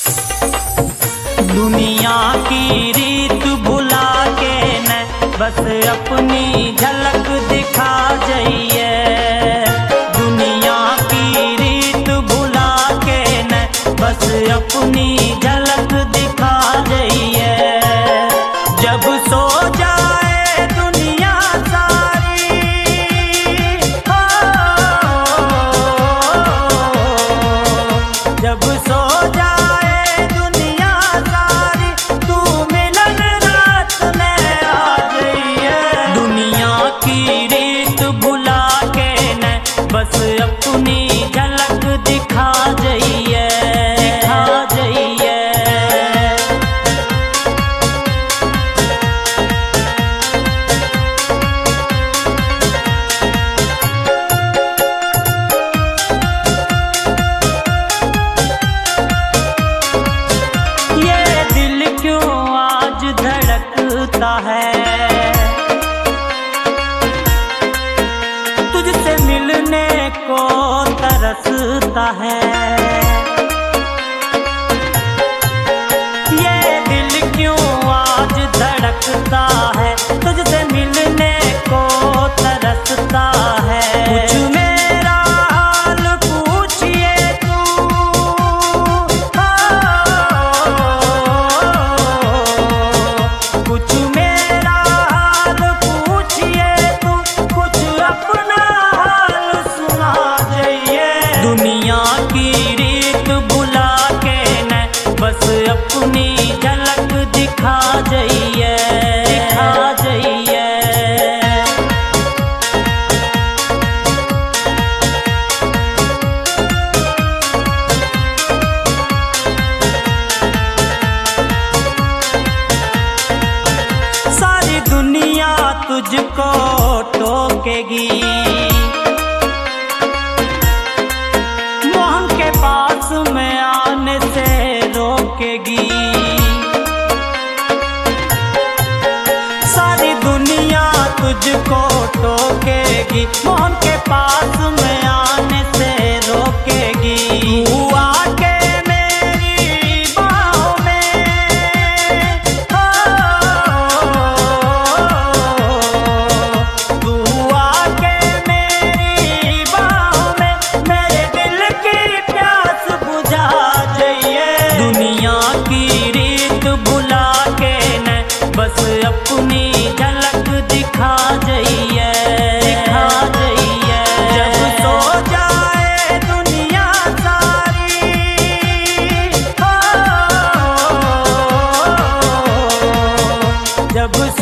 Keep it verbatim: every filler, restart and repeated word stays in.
दुनिया की रीत भुला के न बस अपनी झलक दिखा जाइए। दुनिया की रीत भुला के न बस अपनी झलक दिखा जाइए। जब सो जाए दुनिया सारी हो, जब सो जाए दुनिया सारी तू मिलन रात में आ जाइए। दुनिया की रीत भुला के न बस अपनी झलक दिखा जाइए, दिखा जाइए। ये दिल क्यों आज धड़कता है, तुझसे मिलने को तरसता है। ये दिल क्यों आज धड़कता है, तुझसे मिलने को तरसता है। कुछ मेरा हाल पूछिए तू, कुछ मेरा हाल पूछिए तू, कुछ अपना हाल सुना जाइए। दुनिया की रीत भुला के न बस अपनी झलक दिखा जाइए, दिखा जाइए। सारी दुनिया तुझको टोकेगी, मोहन के पास में आने से रोकेगी। सारी दुनिया तुझको टोकेगी, मोहन के पास में आने से रोकेगी। तू आके मेरी बाहों में तू आके मेरी बाहों में मेरे दिल की प्यास बुझा जाइए। दुनिया की रीत भुला के न बस अपनी झलक दिखा जाइए, दिखा जाइए। जब सो जाए दुनिया सारी हो, जब